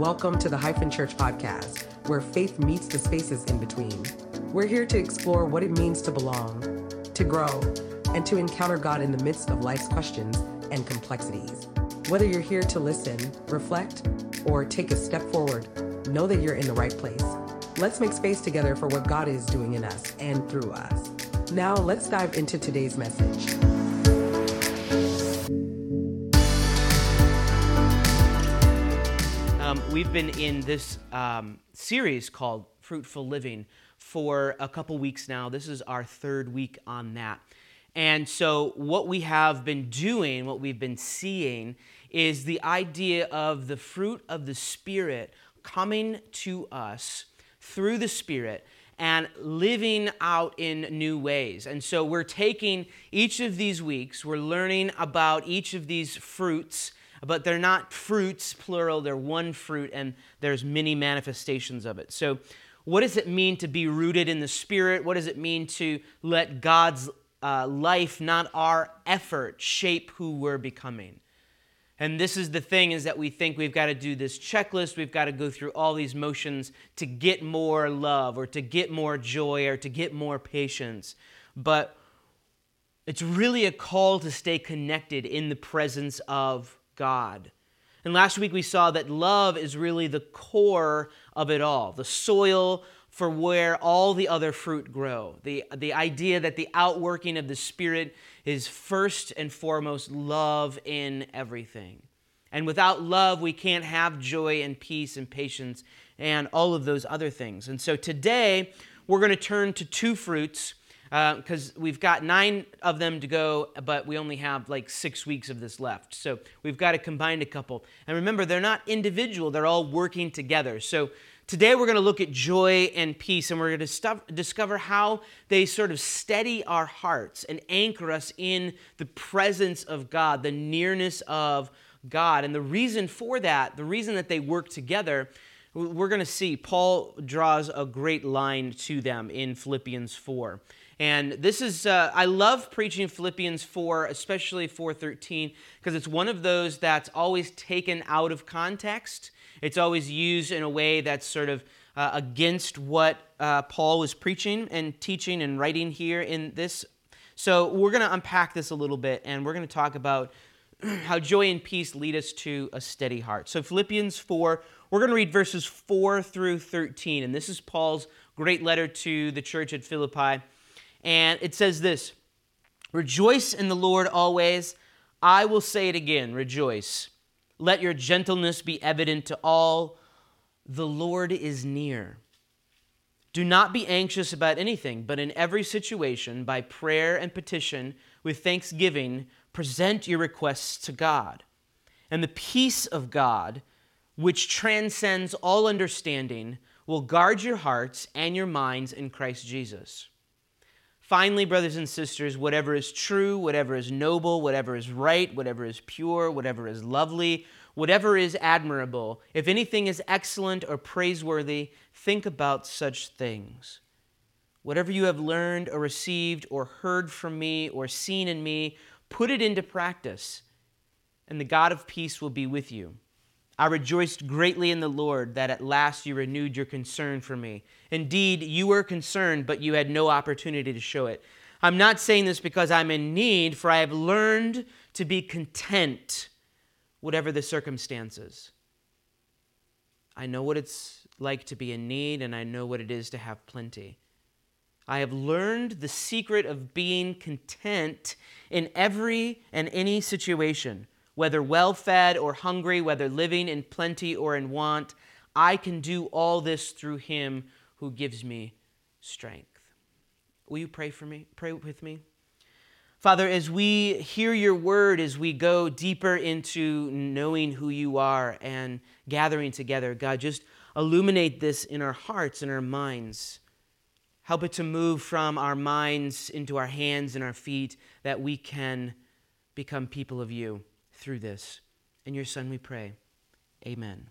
Welcome to the Hyphen Church podcast, where faith meets the spaces in between. We're here to explore what it means to belong, to grow, and to encounter God in the midst of life's questions and complexities. Whether you're here to listen, reflect, or take a step forward, know that you're in the right place. Let's make space together for what God is doing in us and through us. Now, let's dive into today's message. We've been in this series called Fruitful Living for a couple weeks now. This is our third week on that. And so what we have been doing, what we've been seeing, is the idea of the fruit of the Spirit coming to us through the Spirit and living out in new ways. And so we're taking each of these weeks, we're learning about each of these fruits, but they're not fruits, plural, they're one fruit, and there's many manifestations of it. So what does it mean to be rooted in the Spirit? What does it mean to let God's life, not our effort, shape who we're becoming? And this is the thing, is that we think we've got to do this checklist, we've got to go through all these motions to get more love, or to get more joy, or to get more patience. But it's really a call to stay connected in the presence of God. And last week we saw that love is really the core of it all, the soil for where all the other fruit grow. The idea that the outworking of the Spirit is first and foremost love in everything. And without love, we can't have joy and peace and patience and all of those other things. And so today, we're going to turn to two fruits, because we've got 9 of them to go, but we only have like 6 weeks of this left. So we've got to combine a couple. And remember, they're not individual, they're all working together. So today we're going to look at joy and peace, and we're going to discover how they sort of steady our hearts and anchor us in the presence of God, the nearness of God. And the reason for that, the reason that they work together, we're going to see Paul draws a great line to them in Philippians 4. And this is, I love preaching Philippians 4, especially 4:13, because it's one of those that's always taken out of context. It's always used in a way that's sort of against what Paul was preaching and teaching and writing here in this. So we're going to unpack this a little bit, and we're going to talk about how joy and peace lead us to a steady heart. So Philippians 4, we're going to read verses 4 through 13, and this is Paul's great letter to the church at Philippi. And it says this: "Rejoice in the Lord always. I will say it again, rejoice. Let your gentleness be evident to all. The Lord is near. Do not be anxious about anything, but in every situation, by prayer and petition, with thanksgiving, present your requests to God. And the peace of God, which transcends all understanding, will guard your hearts and your minds in Christ Jesus. Finally, brothers and sisters, whatever is true, whatever is noble, whatever is right, whatever is pure, whatever is lovely, whatever is admirable, if anything is excellent or praiseworthy, think about such things. Whatever you have learned or received or heard from me or seen in me, put it into practice, and the God of peace will be with you. I rejoiced greatly in the Lord that at last you renewed your concern for me. Indeed, you were concerned, but you had no opportunity to show it. I'm not saying this because I'm in need, for I have learned to be content, whatever the circumstances. I know what it's like to be in need, and I know what it is to have plenty. I have learned the secret of being content in every and any situation, whether well-fed or hungry, whether living in plenty or in want. I can do all this through him who gives me strength." Will you pray for me? Pray with me. Father, as we hear your word, as we go deeper into knowing who you are and gathering together, God, just illuminate this in our hearts and our minds. Help it to move from our minds into our hands and our feet, that we can become people of you through this. In your Son we pray. Amen.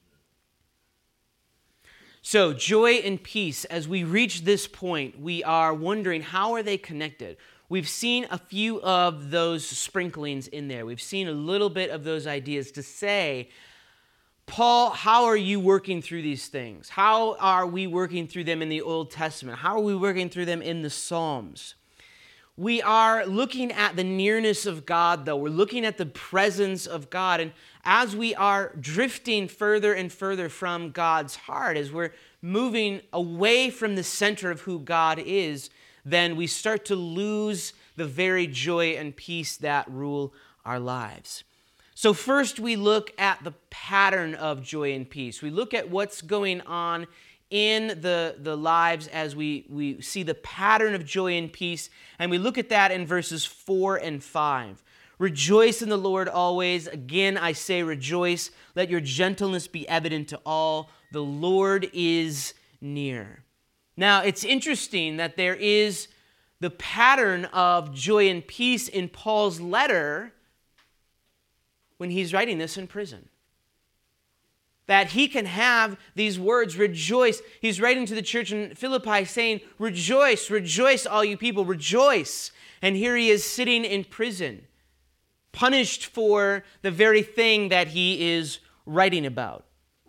So joy and peace, as we reach this point, we are wondering, how are they connected? We've seen a few of those sprinklings in there. We've seen a little bit of those ideas to say, Paul, how are you working through these things? How are we working through them in the Old Testament? How are we working through them in the Psalms? We are looking at the nearness of God, though. We're looking at the presence of God. And as we are drifting further and further from God's heart, as we're moving away from the center of who God is, then we start to lose the very joy and peace that rule our lives. So first we look at the pattern of joy and peace. We look at what's going on in the lives as we see the pattern of joy and peace, and we look at that in verses 4 and 5. Rejoice in the Lord always. Again, I say rejoice. Let your gentleness be evident to all. The Lord is near. Now, it's interesting that there is the pattern of joy and peace in Paul's letter when he's writing this in prison. That he can have these words, rejoice. He's writing to the church in Philippi saying, rejoice, rejoice, all you people, rejoice. And here he is sitting in prison, punished for the very thing that he is writing about.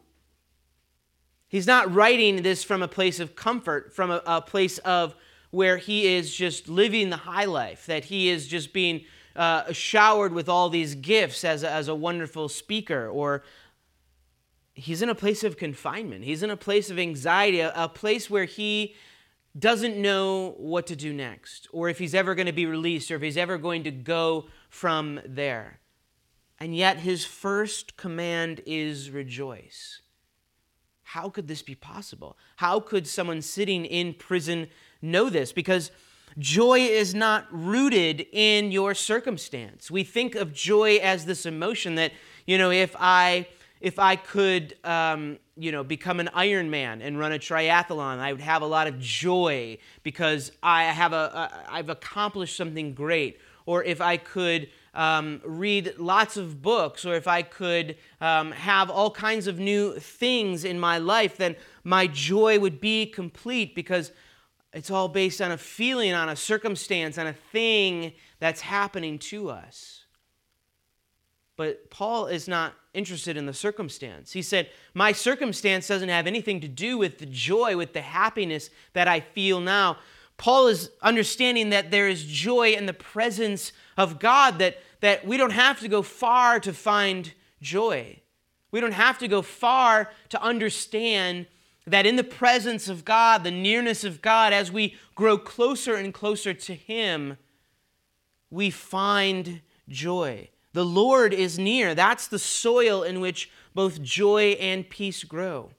He's not writing this from a place of comfort, from a place of where he is just living the high life, that he is just being showered with all these gifts as a wonderful speaker, or he's in a place of confinement. He's in a place of anxiety, a place where he doesn't know what to do next, or if he's ever going to be released, or if he's ever going to go from there. And yet his first command is rejoice. How could this be possible? How could someone sitting in prison know this? Because joy is not rooted in your circumstance. We think of joy as this emotion that, if I could, become an Ironman and run a triathlon, I would have a lot of joy because I've accomplished something great. Or if I could read lots of books, or if I could have all kinds of new things in my life, then my joy would be complete because it's all based on a feeling, on a circumstance, on a thing that's happening to us. But Paul is not interested in the circumstance. He said, my circumstance doesn't have anything to do with the joy, with the happiness that I feel now. Paul is understanding that there is joy in the presence of God, that we don't have to go far to find joy. We don't have to go far to understand that in the presence of God, the nearness of God, as we grow closer and closer to Him, we find joy. The Lord is near. That's the soil in which both joy and peace grow.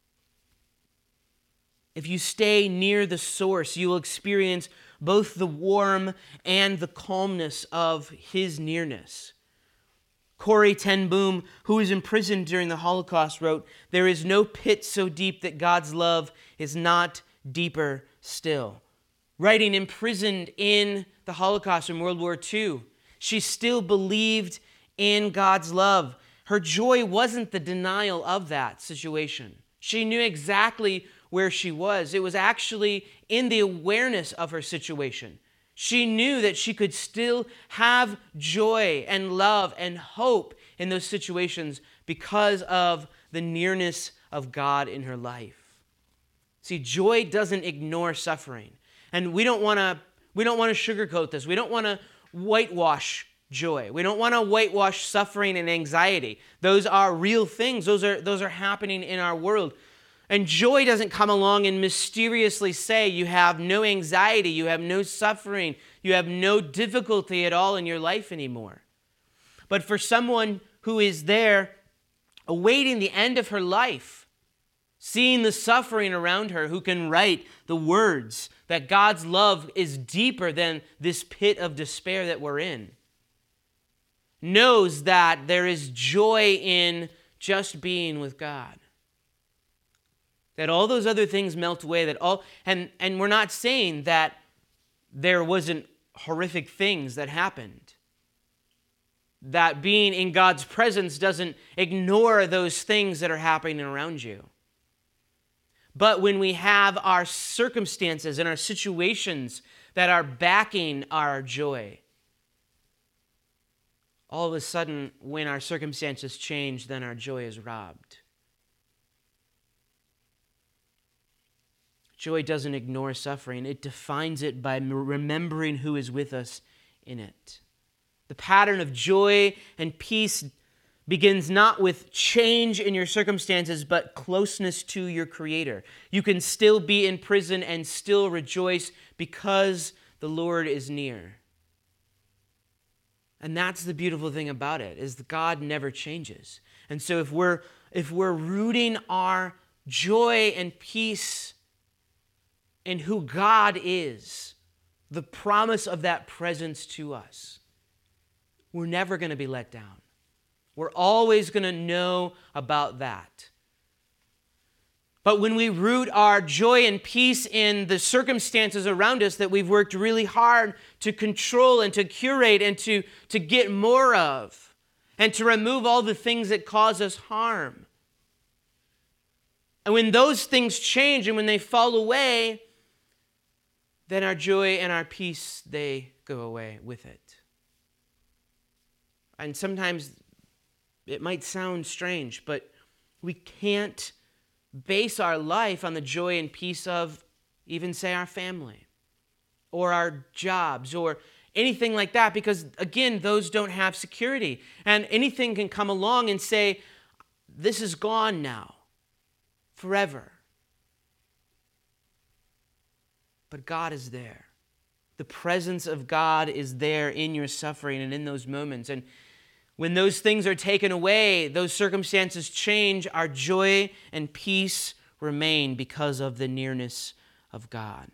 If you stay near the source, you will experience both the warmth and the calmness of His nearness. Corrie ten Boom, who was imprisoned during the Holocaust, wrote, "There is no pit so deep that God's love is not deeper still." Writing imprisoned in the Holocaust in World War II, she still believed in God's love. Her joy wasn't the denial of that situation. She knew exactly where she was. It was actually in the awareness of her situation. She knew that she could still have joy and love and hope in those situations because of the nearness of God in her life. See, joy doesn't ignore suffering. And we don't want to sugarcoat this. We don't want to whitewash joy. We don't want to whitewash suffering and anxiety. Those are real things. Those are happening in our world. And joy doesn't come along and mysteriously say you have no anxiety, you have no suffering, you have no difficulty at all in your life anymore. But for someone who is there awaiting the end of her life, seeing the suffering around her, who can write the words that God's love is deeper than this pit of despair that we're in, knows that there is joy in just being with God. That all those other things melt away, and we're not saying that there wasn't horrific things that happened. That being in God's presence doesn't ignore those things that are happening around you. But when we have our circumstances and our situations that are backing our joy, all of a sudden, when our circumstances change, then our joy is robbed. Joy doesn't ignore suffering. It defines it by remembering who is with us in it. The pattern of joy and peace begins not with change in your circumstances, but closeness to your Creator. You can still be in prison and still rejoice because the Lord is near. And that's the beautiful thing about it, is that God never changes. And so if we're rooting our joy and peace in who God is, the promise of that presence to us, we're never going to be let down. We're always going to know about that. But when we root our joy and peace in the circumstances around us that we've worked really hard to control and to curate and to get more of, and to remove all the things that cause us harm, and when those things change and when they fall away, then our joy and our peace, they go away with it. And sometimes it might sound strange, but we can't base our life on the joy and peace of even, say, our family or our jobs or anything like that, because, again, those don't have security. And anything can come along and say, this is gone now, forever. But God is there. The presence of God is there in your suffering and in those moments. And when those things are taken away, those circumstances change, our joy and peace remain because of the nearness of God.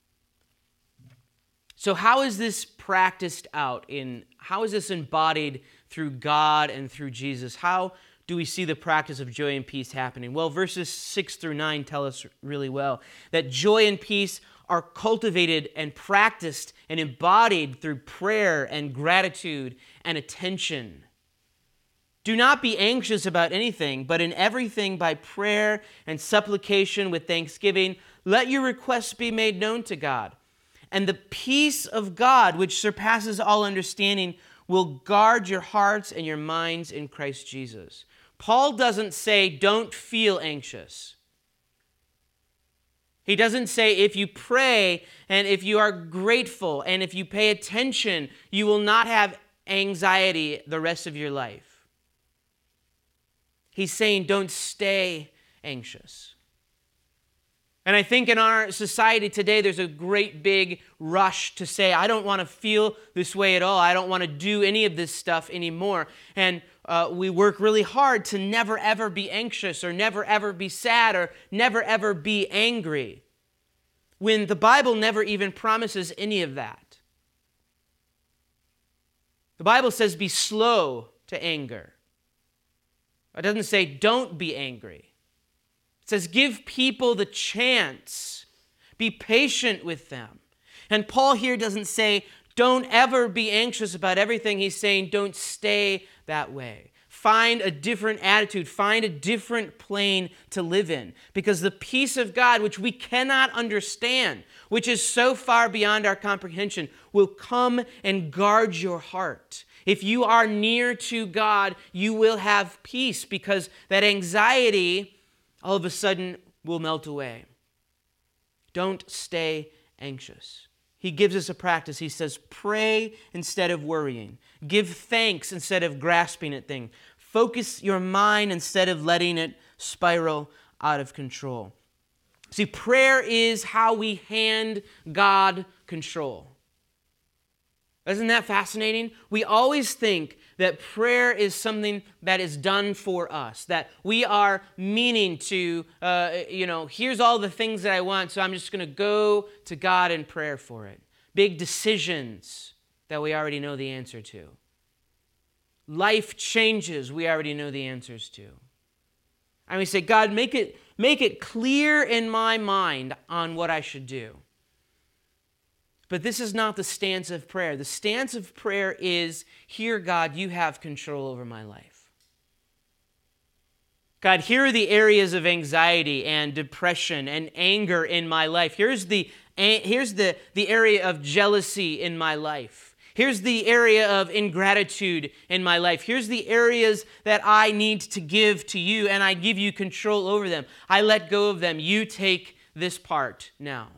So how is this practiced out? How is this embodied through God and through Jesus? How do we see the practice of joy and peace happening? Well, verses 6 through 9 tell us really well that joy and peace are cultivated and practiced and embodied through prayer and gratitude and attention. Do not be anxious about anything, but in everything by prayer and supplication with thanksgiving, let your requests be made known to God. And the peace of God, which surpasses all understanding, will guard your hearts and your minds in Christ Jesus. Paul doesn't say, don't feel anxious. He doesn't say, if you pray and if you are grateful and if you pay attention, you will not have anxiety the rest of your life. He's saying, don't stay anxious. And I think in our society today, there's a great big rush to say, I don't want to feel this way at all. I don't want to do any of this stuff anymore. And we work really hard to never, ever be anxious or never, ever be sad or never, ever be angry, when the Bible never even promises any of that. The Bible says, be slow to anger. It doesn't say, don't be angry. It says, give people the chance. Be patient with them. And Paul here doesn't say, don't ever be anxious about everything. He's saying, don't stay that way. Find a different attitude. Find a different plane to live in. Because the peace of God, which we cannot understand, which is so far beyond our comprehension, will come and guard your heart. If you are near to God, you will have peace, because that anxiety all of a sudden will melt away. Don't stay anxious. He gives us a practice. He says, pray instead of worrying. Give thanks instead of grasping at things. Focus your mind instead of letting it spiral out of control. See, prayer is how we hand God control. Isn't that fascinating? We always think that prayer is something that is done for us, that we are meaning to, here's all the things that I want, so I'm just going to go to God in prayer for it. Big decisions that we already know the answer to. Life changes we already know the answers to. And we say, God, make it clear in my mind on what I should do. But this is not the stance of prayer. The stance of prayer is, here, God, you have control over my life. God, here are the areas of anxiety and depression and anger in my life. Here's the area of jealousy in my life. Here's the area of ingratitude in my life. Here's the areas that I need to give to you, and I give you control over them. I let go of them. You take this part now.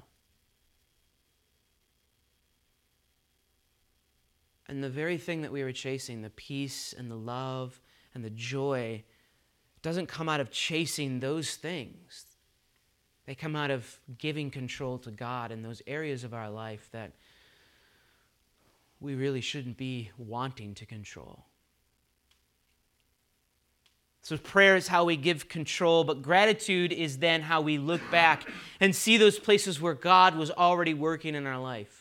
And the very thing that we were chasing, the peace and the love and the joy, doesn't come out of chasing those things. They come out of giving control to God in those areas of our life that we really shouldn't be wanting to control. So prayer is how we give control, but gratitude is then how we look back and see those places where God was already working in our life.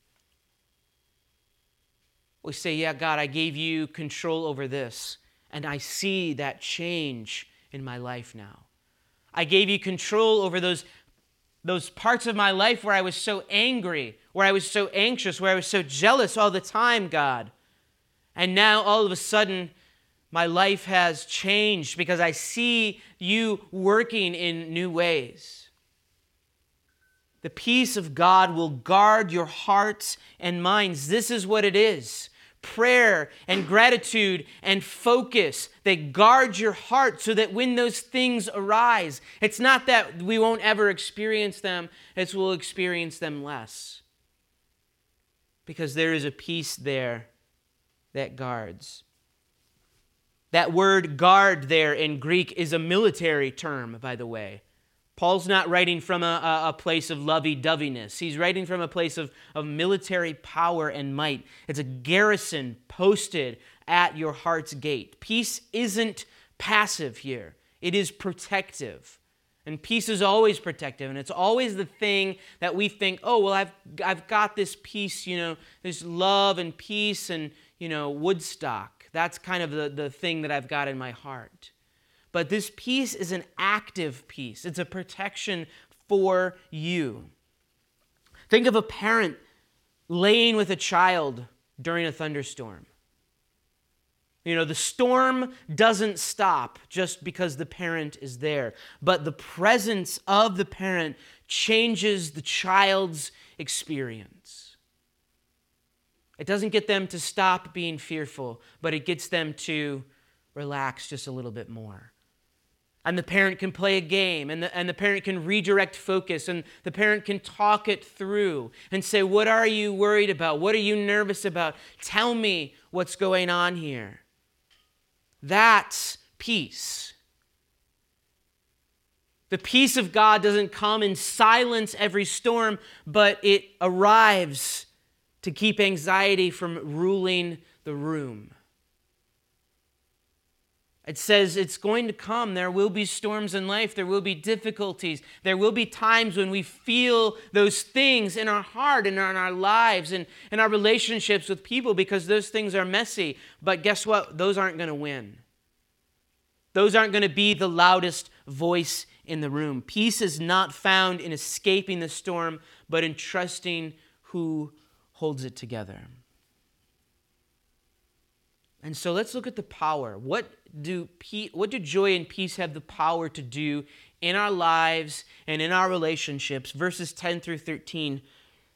We say, yeah, God, I gave you control over this, and I see that change in my life now. I gave you control over those parts of my life where I was so angry, where I was so anxious, where I was so jealous all the time, God. And now all of a sudden, my life has changed because I see you working in new ways. The peace of God will guard your hearts and minds. This is what it is. Prayer and gratitude and focus, they guard your heart so that when those things arise, it's not that we won't ever experience them, it's we'll experience them less. Because there is a peace there that guards. That word guard there in Greek is a military term, by the way. Paul's not writing from a place of lovey-doveyness. He's writing from a place of military power and might. It's a garrison posted at your heart's gate. Peace isn't passive here. It is protective. And peace is always protective. And it's always the thing that we think, oh, well, I've got this peace, this love and peace and, Woodstock. That's kind of the thing that I've got in my heart. But this peace is an active peace. It's a protection for you. Think of a parent laying with a child during a thunderstorm. The storm doesn't stop just because the parent is there, but the presence of the parent changes the child's experience. It doesn't get them to stop being fearful, but it gets them to relax just a little bit more. And the parent can play a game, and the parent can redirect focus, and the parent can talk it through and say, what are you worried about? What are you nervous about? Tell me what's going on here. That's peace. The peace of God doesn't come and silence every storm, but it arrives to keep anxiety from ruling the room. It says it's going to come. There will be storms in life. There will be difficulties. There will be times when we feel those things in our heart and in our lives and in our relationships with people because those things are messy. But guess what? Those aren't going to win. Those aren't going to be the loudest voice in the room. Peace is not found in escaping the storm, but in trusting who holds it together. And so let's look at the power. What do joy and peace have the power to do in our lives and in our relationships? Verses 10 through 13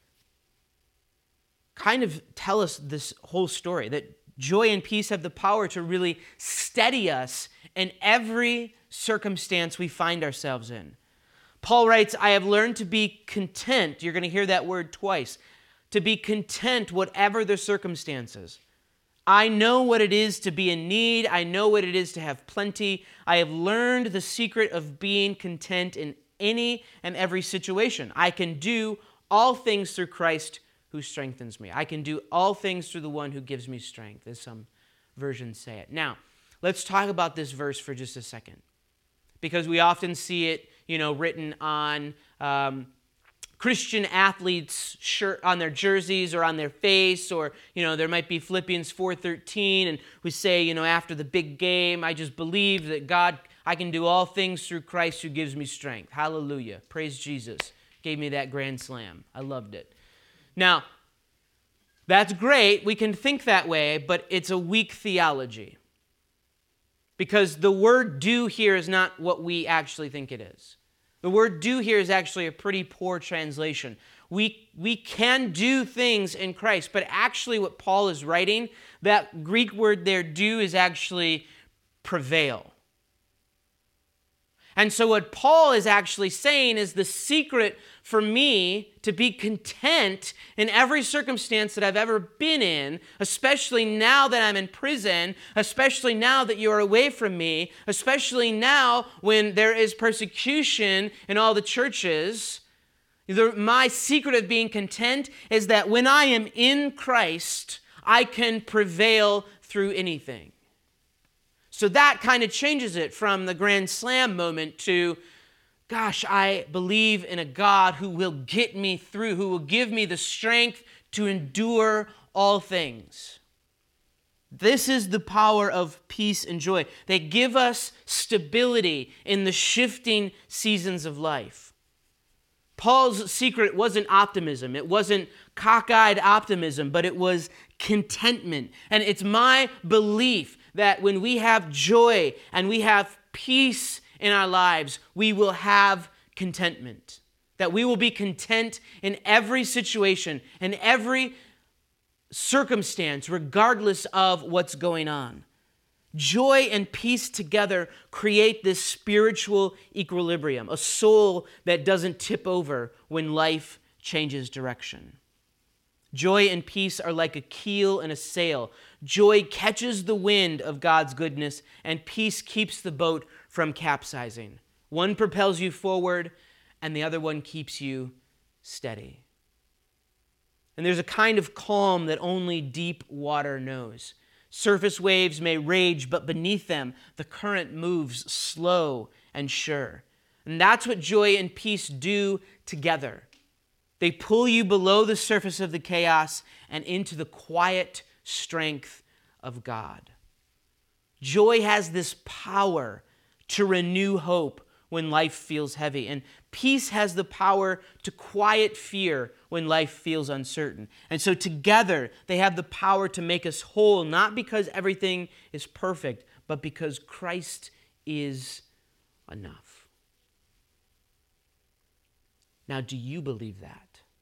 kind of tell us this whole story, that joy and peace have the power to really steady us in every circumstance we find ourselves in. Paul writes, I have learned to be content. You're going to hear that word twice. To be content whatever the circumstances. I know what it is to be in need. I know what it is to have plenty. I have learned the secret of being content in any and every situation. I can do all things through Christ who strengthens me. I can do all things through the one who gives me strength, as some versions say it. Now, let's talk about this verse for just a second, because we often see it, written on Christian athletes' shirt on their jerseys or on their face, or there might be Philippians 4:13, and we say, after the big game, I just believe that God, I can do all things through Christ who gives me strength. Hallelujah. Praise Jesus. Gave me that grand slam. I loved it. Now, that's great. We can think that way, but it's a weak theology. Because the word do here is not what we actually think it is. The word do here is actually a pretty poor translation. We can do things in Christ. But actually what Paul is writing, that Greek word there, do, is actually prevail. And so what Paul is actually saying is the secret for me to be content in every circumstance that I've ever been in, especially now that I'm in prison, especially now that you're away from me, especially now when there is persecution in all the churches. My secret of being content is that when I am in Christ, I can prevail through anything. So that kind of changes it from the grand slam moment to, gosh, I believe in a God who will get me through, who will give me the strength to endure all things. This is the power of peace and joy. They give us stability in the shifting seasons of life. Paul's secret wasn't optimism. It wasn't cockeyed optimism, but it was contentment. And it's my belief that when we have joy and we have peace in our lives, we will have contentment. That we will be content in every situation, in every circumstance, regardless of what's going on. Joy and peace together create this spiritual equilibrium, a soul that doesn't tip over when life changes direction. Joy and peace are like a keel in a sail. Joy catches the wind of God's goodness, and peace keeps the boat from capsizing. One propels you forward, and the other one keeps you steady. And there's a kind of calm that only deep water knows. Surface waves may rage, but beneath them, the current moves slow and sure. And that's what joy and peace do together. They pull you below the surface of the chaos and into the quiet strength of God. Joy has this power to renew hope when life feels heavy, and peace has the power to quiet fear when life feels uncertain. And so together, they have the power to make us whole, not because everything is perfect, but because Christ is enough. Now, do you believe that?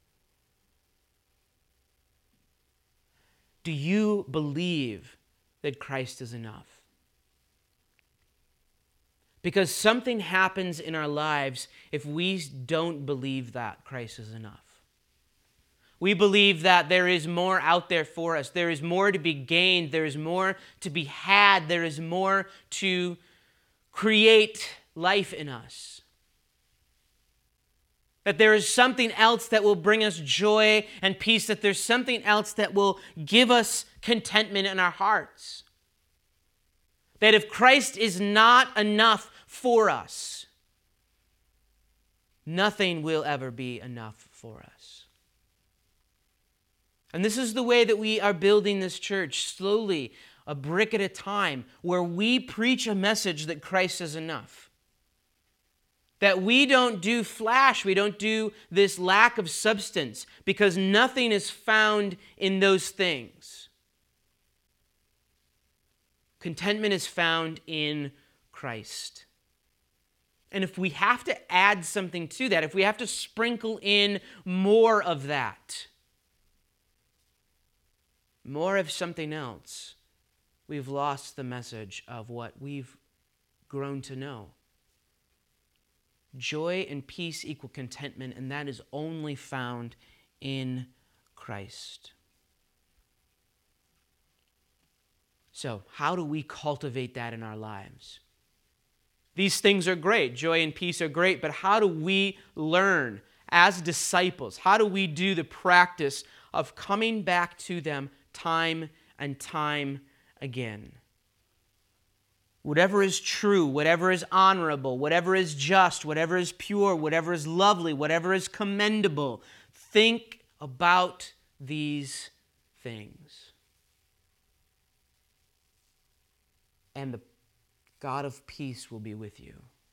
Do you believe that Christ is enough? Because something happens in our lives if we don't believe that Christ is enough. We believe that there is more out there for us. There is more to be gained. There is more to be had. There is more to create life in us. That there is something else that will bring us joy and peace. That there's something else that will give us contentment in our hearts. That if Christ is not enough for us, nothing will ever be enough for us. And this is the way that we are building this church, slowly, a brick at a time, where we preach a message that Christ is enough. That we don't do flash, we don't do this lack of substance, because nothing is found in those things. Contentment is found in Christ. And if we have to add something to that, if we have to sprinkle in more of that, more of something else, we've lost the message of what we've grown to know. Joy and peace equal contentment, and that is only found in Christ. So, how do we cultivate that in our lives? These things are great. Joy and peace are great, but how do we learn as disciples? How do we do the practice of coming back to them time and time again? Whatever is true, whatever is honorable, whatever is just, whatever is pure, whatever is lovely, whatever is commendable, think about these things. And the God of peace will be with you.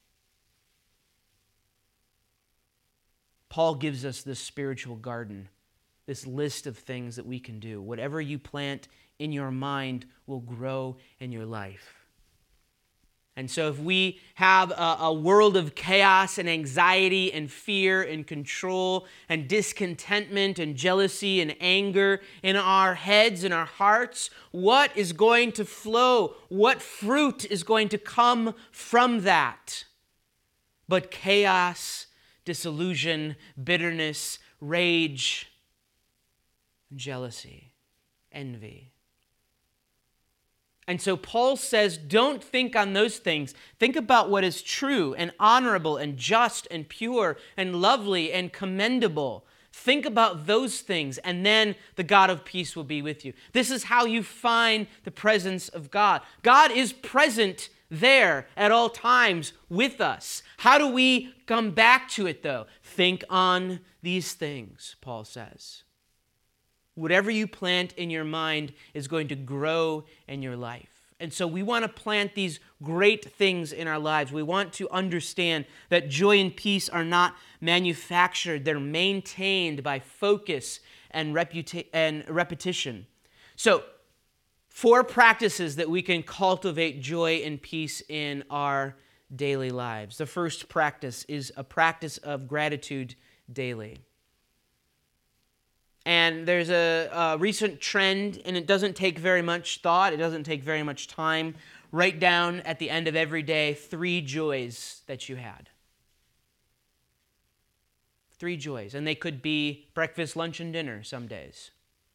Paul gives us this spiritual garden, this list of things that we can do. Whatever you plant in your mind will grow in your life. And so if we have a world of chaos and anxiety and fear and control and discontentment and jealousy and anger in our heads and our hearts, what is going to flow? What fruit is going to come from that? But chaos, disillusion, bitterness, rage, jealousy, envy. And so Paul says, don't think on those things. Think about what is true and honorable and just and pure and lovely and commendable. Think about those things, and then the God of peace will be with you. This is how you find the presence of God. God is present there at all times with us. How do we come back to it, though? Think on these things, Paul says. Whatever you plant in your mind is going to grow in your life. And so we want to plant these great things in our lives. We want to understand that joy and peace are not manufactured. They're maintained by focus and repetition. So 4 practices that we can cultivate joy and peace in our daily lives. The first practice is a practice of gratitude daily. And there's a recent trend, and it doesn't take very much thought. It doesn't take very much time. Write down at the end of every day 3 joys that you had. 3 joys. And they could be breakfast, lunch, and dinner some days.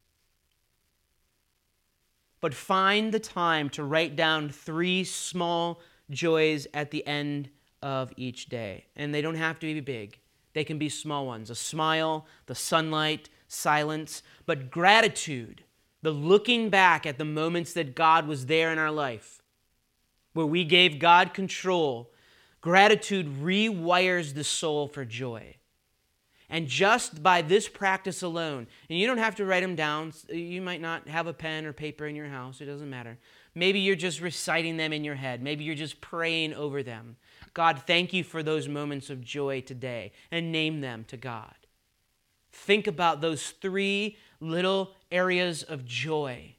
But find the time to write down 3 small joys at the end of each day. And they don't have to be big. They can be small ones. A smile, the sunlight, silence, but gratitude, the looking back at the moments that God was there in our life, where we gave God control. Gratitude rewires the soul for joy. And just by this practice alone, and you don't have to write them down. You might not have a pen or paper in your house. It doesn't matter. Maybe you're just reciting them in your head. Maybe you're just praying over them. God, thank you for those moments of joy today, and name them to God. Think about those 3 little areas of joy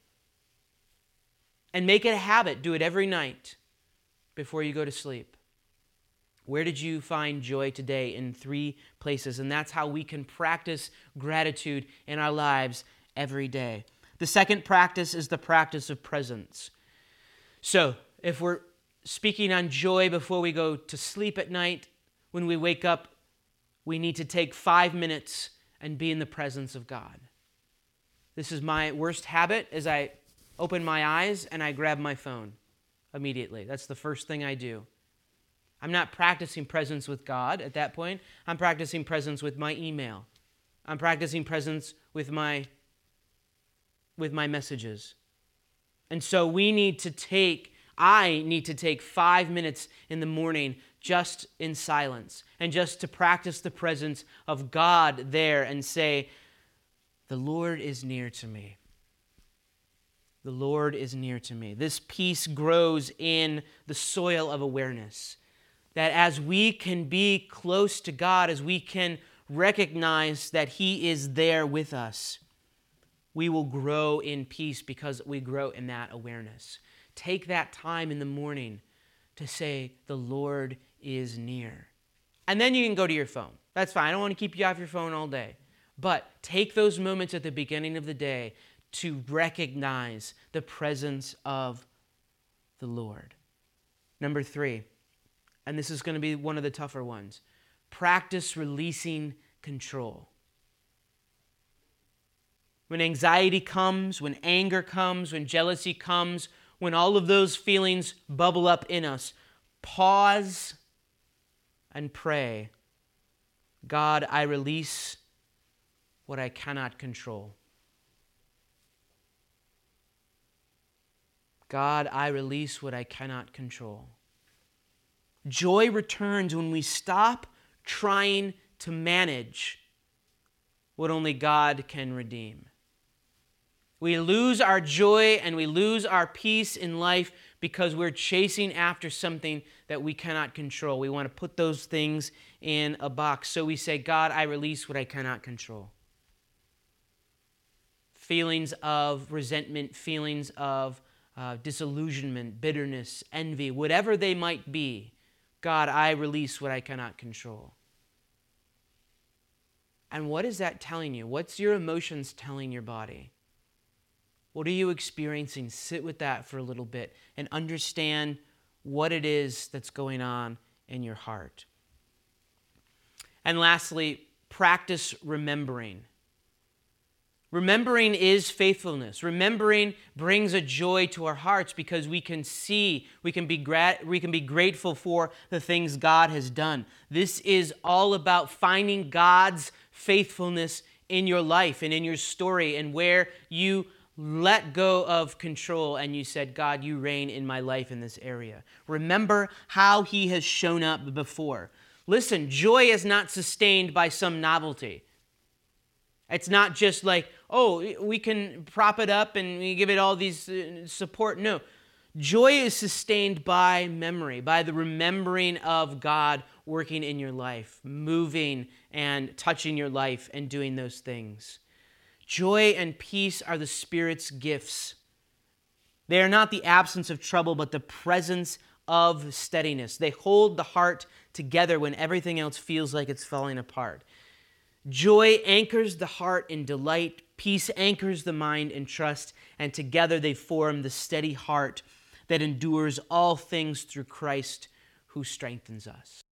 and make it a habit. Do it every night before you go to sleep. Where did you find joy today? In 3 places. And that's how we can practice gratitude in our lives every day. The second practice is the practice of presence. So if we're speaking on joy before we go to sleep at night, when we wake up, we need to take 5 minutes and be in the presence of God. This is my worst habit, as I open my eyes and I grab my phone immediately. That's the first thing I do. I'm not practicing presence with God at that point. I'm practicing presence with my email. I'm practicing presence with my messages. And so I need to take 5 minutes in the morning just in silence and just to practice the presence of God there and say, the Lord is near to me. The Lord is near to me. This peace grows in the soil of awareness. That as we can be close to God, as we can recognize that He is there with us, we will grow in peace because we grow in that awareness. Take that time in the morning to say, the Lord is near. And then you can go to your phone. That's fine. I don't want to keep you off your phone all day. But take those moments at the beginning of the day to recognize the presence of the Lord. Number 3, and this is going to be one of the tougher ones, practice releasing control. When anxiety comes, when anger comes, when jealousy comes, when all of those feelings bubble up in us, pause and pray, God, I release what I cannot control. God, I release what I cannot control. Joy returns when we stop trying to manage what only God can redeem. We lose our joy and we lose our peace in life because we're chasing after something that we cannot control. We want to put those things in a box. So we say, God, I release what I cannot control. Feelings of resentment, feelings of disillusionment, bitterness, envy, whatever they might be. God, I release what I cannot control. And what is that telling you? What's your emotions telling your body? What are you experiencing? Sit with that for a little bit and understand what it is that's going on in your heart. And lastly, practice remembering. Remembering is faithfulness. Remembering brings a joy to our hearts because we can see, we can be grateful for the things God has done. This is all about finding God's faithfulness in your life and in your story, and where you let go of control and you said, God, you reign in my life in this area. Remember how he has shown up before. Listen, joy is not sustained by some novelty. It's not just like, oh, we can prop it up and we give it all these support. No. Joy is sustained by memory, by the remembering of God working in your life, moving and touching your life and doing those things. Joy and peace are the Spirit's gifts. They are not the absence of trouble, but the presence of steadiness. They hold the heart together when everything else feels like it's falling apart. Joy anchors the heart in delight. Peace anchors the mind in trust. And together they form the steady heart that endures all things through Christ who strengthens us.